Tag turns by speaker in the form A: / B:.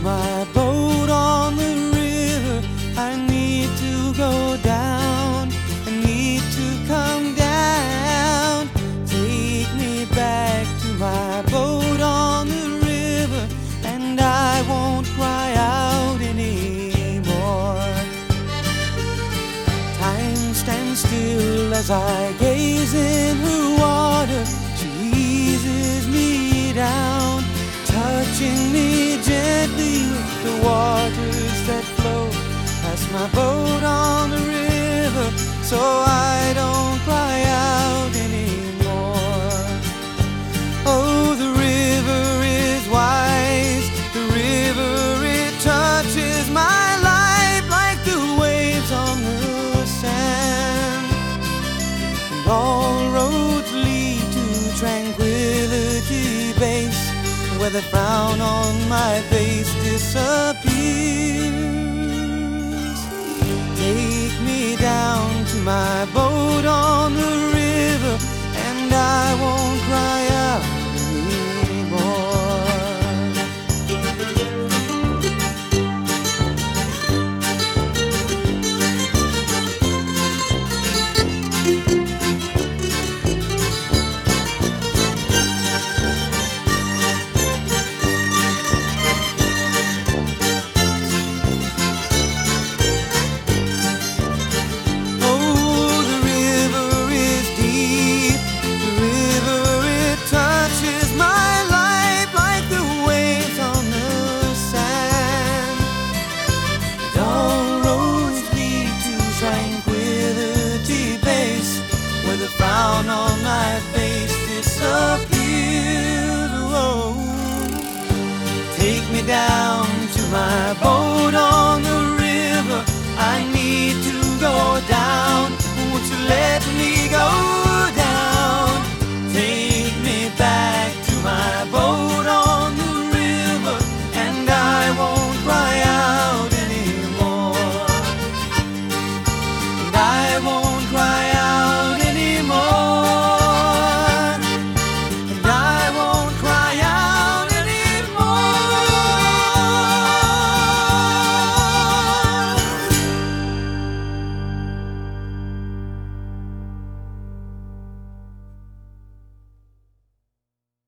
A: my boat on the river. I need to go down, I need to come down. Take me back to my boat on the river, and I won't cry out anymore. Time stands still as I gaze in her water. She eases me down, touching me gently with the waters that flow past my boat on the river, so I don't cry out anymore. Oh, the river is wise, the river, it touches my life like the waves on the sand. And all roads lead to Tranquility Base, where the frown on my face disappears. Take me down to my boat on the river, and I won't cry out anymore. The frown on my face disappears. Oh, take me down to my boat on